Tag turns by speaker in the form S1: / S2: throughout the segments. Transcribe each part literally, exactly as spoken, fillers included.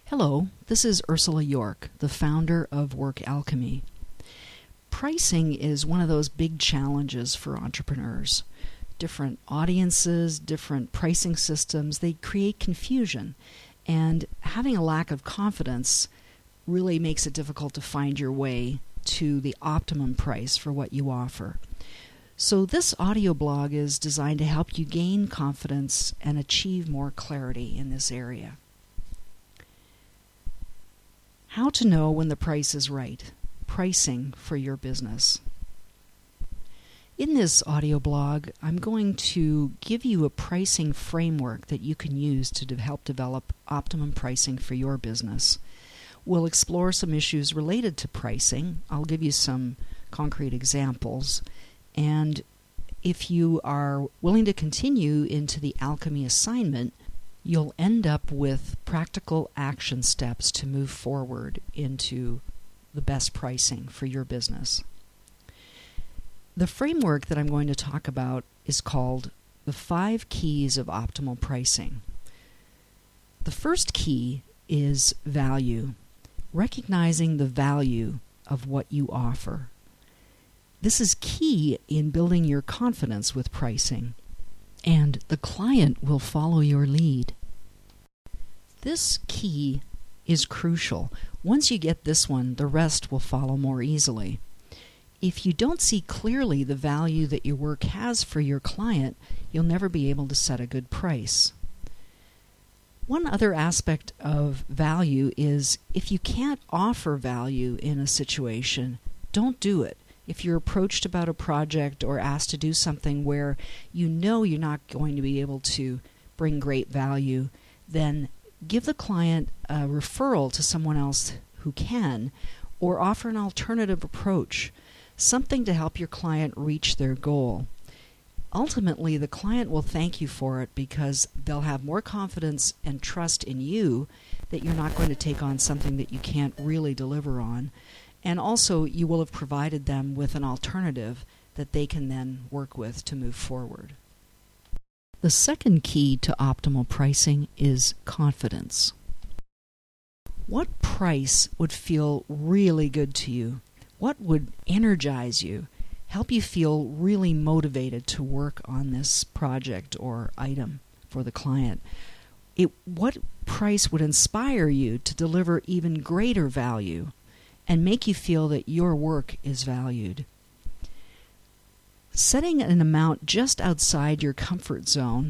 S1: Hello, this is Ursula York, the founder of Work Alchemy. Pricing is one of those big challenges for entrepreneurs. Different audiences, different pricing systems, they create confusion. And having a lack of confidence really makes it difficult to find your way to the optimum price for what you offer. So this audio blog is designed to help you gain confidence and achieve more clarity in this area. How to know when the price is right. Pricing for your business. In this audio blog, I'm going to give you a pricing framework that you can use to de- help develop optimum pricing for your business. We'll explore some issues related to pricing. I'll give you some concrete examples. And if you are willing to continue into the alchemy assignment, you'll end up with practical action steps to move forward into the best pricing for your business. The framework that I'm going to talk about is called the five keys of optimal pricing. The first key is value, recognizing the value of what you offer. This is key in building your confidence with pricing, and the client will follow your lead. This key is crucial. Once you get this one, the rest will follow more easily. If you don't see clearly the value that your work has for your client, you'll never be able to set a good price. One other aspect of value is if you can't offer value in a situation, don't do it. If you're approached about a project or asked to do something where you know you're not going to be able to bring great value, then give the client a referral to someone else who can, or offer an alternative approach, something to help your client reach their goal. Ultimately, the client will thank you for it because they'll have more confidence and trust in you that you're not going to take on something that you can't really deliver on. And also, you will have provided them with an alternative that they can then work with to move forward. The second key to optimal pricing is confidence. What price would feel really good to you? What would energize you, help you feel really motivated to work on this project or item for the client? It, what price would inspire you to deliver even greater value and make you feel that your work is valued? Setting an amount just outside your comfort zone,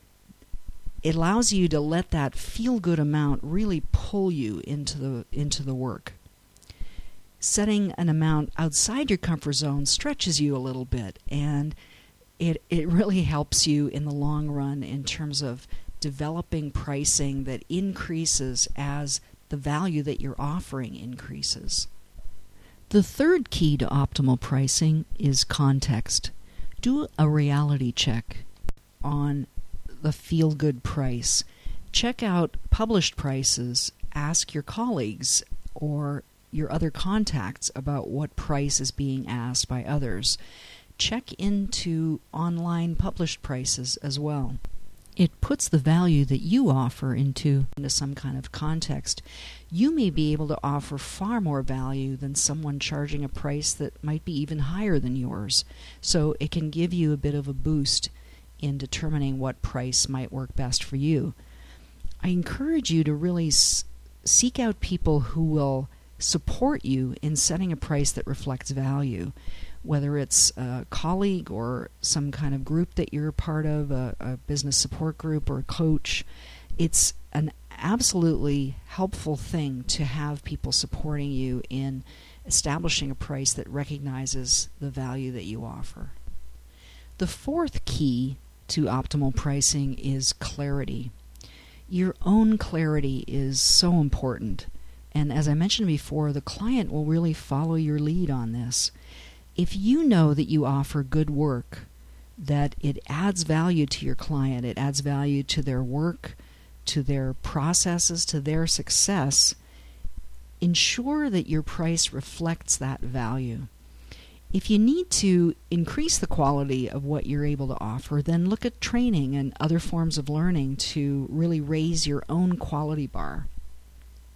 S1: it allows you to let that feel-good amount really pull you into the into the work. Setting an amount outside your comfort zone stretches you a little bit, and it it really helps you in the long run in terms of developing pricing that increases as the value that you're offering increases. The third key to optimal pricing is context. Do a reality check on the feel-good price. Check out published prices. Ask your colleagues or your other contacts about what price is being asked by others. Check into online published prices as well. It puts the value that you offer into, into some kind of context. You may be able to offer far more value than someone charging a price that might be even higher than yours. So it can give you a bit of a boost in determining what price might work best for you. I encourage you to really s- seek out people who will support you in setting a price that reflects value, whether it's a colleague or some kind of group that you're a part of, a, a business support group or a coach. It's an absolutely helpful thing to have people supporting you in establishing a price that recognizes the value that you offer. The fourth key to optimal pricing is clarity. Your own clarity is so important. And as I mentioned before, the client will really follow your lead on this. If you know that you offer good work, that it adds value to your client, it adds value to their work, to their processes, to their success, ensure that your price reflects that value. If you need to increase the quality of what you're able to offer, then look at training and other forms of learning to really raise your own quality bar.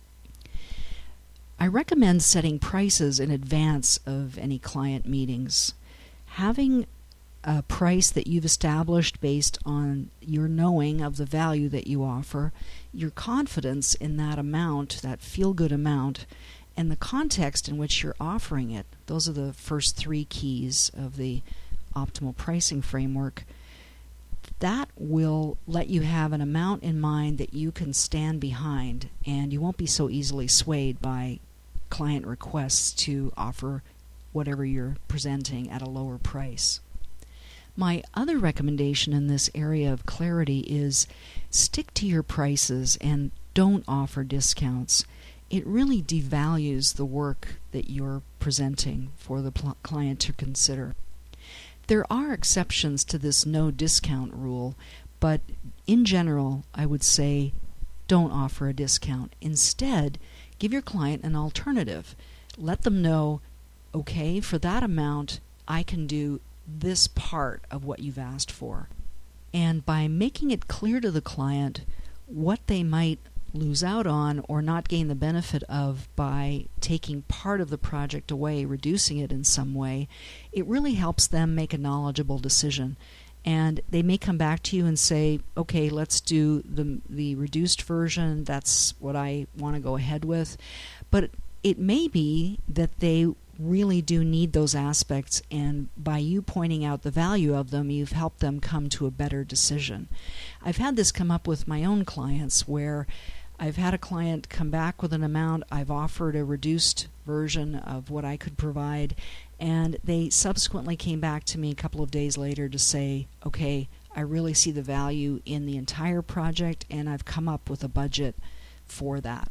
S1: I recommend setting prices in advance of any client meetings. Having a price that you've established based on your knowing of the value that you offer, your confidence in that amount, that feel-good amount, and the context in which you're offering it. Those are the first three keys of the optimal pricing framework. That will let you have an amount in mind that you can stand behind, and you won't be so easily swayed by client requests to offer whatever you're presenting at a lower price. My other recommendation in this area of clarity is stick to your prices and don't offer discounts. It really devalues the work that you're presenting for the pl- client to consider. There are exceptions to this no discount rule, but in general, I would say don't offer a discount. Instead, give your client an alternative. Let them know, okay, for that amount, I can do this part of what you've asked for. And by making it clear to the client what they might lose out on or not gain the benefit of by taking part of the project away, reducing it in some way, it really helps them make a knowledgeable decision. And they may come back to you and say, okay, let's do the the reduced version, that's what I want to go ahead with. But it may be that they really do need those aspects, and by you pointing out the value of them, you've helped them come to a better decision. I've had this come up with my own clients where I've had a client come back with an amount, I've offered a reduced version of what I could provide, and they subsequently came back to me a couple of days later to say, okay, I really see the value in the entire project and I've come up with a budget for that.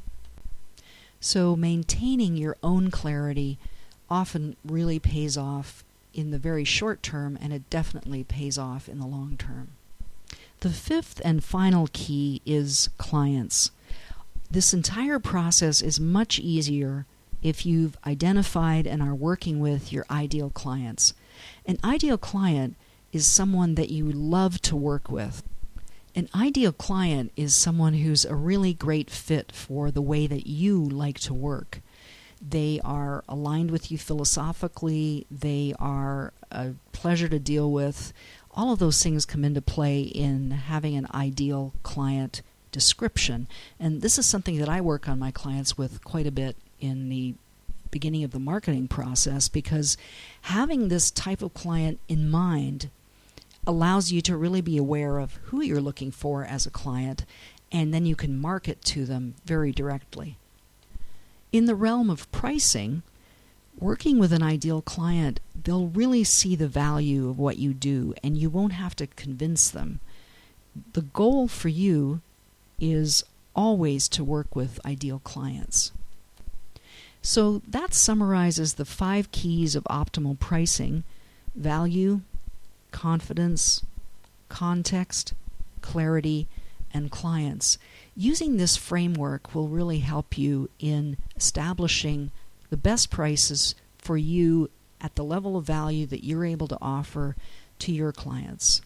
S1: So maintaining your own clarity often really pays off in the very short term, and it definitely pays off in the long term. The fifth and final key is clients. This entire process is much easier if you've identified and are working with your ideal clients. An ideal client is someone that you love to work with. An ideal client is someone who's a really great fit for the way that you like to work. They are aligned with you philosophically. They are a pleasure to deal with. All of those things come into play in having an ideal client description. And this is something that I work on my clients with quite a bit in the beginning of the marketing process, because having this type of client in mind allows you to really be aware of who you're looking for as a client, and then you can market to them very directly. In the realm of pricing, working with an ideal client, they'll really see the value of what you do, and you won't have to convince them. The goal for you is always to work with ideal clients. So that summarizes the five keys of optimal pricing: value, confidence, context, clarity, and clients. Using this framework will really help you in establishing the best prices for you at the level of value that you're able to offer to your clients.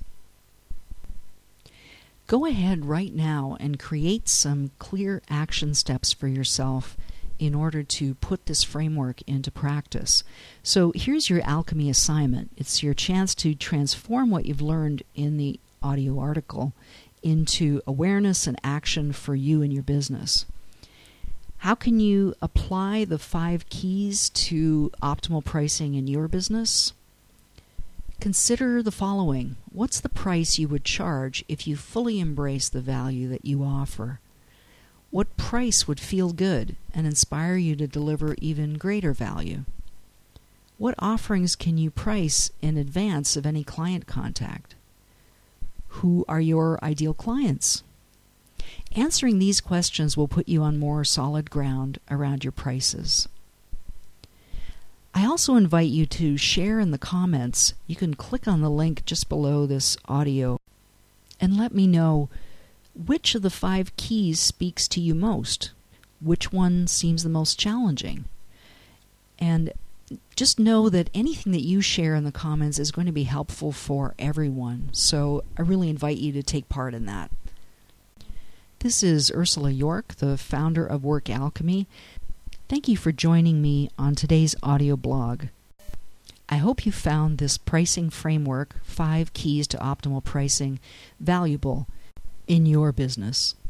S1: Go ahead right now and create some clear action steps for yourself in order to put this framework into practice. So here's your alchemy assignment. It's your chance to transform what you've learned in the audio article into awareness and action for you and your business. How can you apply the five keys to optimal pricing in your business? Consider the following. What's the price you would charge if you fully embrace the value that you offer? What price would feel good and inspire you to deliver even greater value? What offerings can you price in advance of any client contact? Who are your ideal clients? Answering these questions will put you on more solid ground around your prices. I also invite you to share in the comments. You can click on the link just below this audio and let me know which of the five keys speaks to you most. Which one seems the most challenging? And just know that anything that you share in the comments is going to be helpful for everyone. So I really invite you to take part in that. This is Ursula York, the founder of Work Alchemy. Thank you for joining me on today's audio blog. I hope you found this pricing framework, Five Keys to Optimal Pricing, valuable in your business.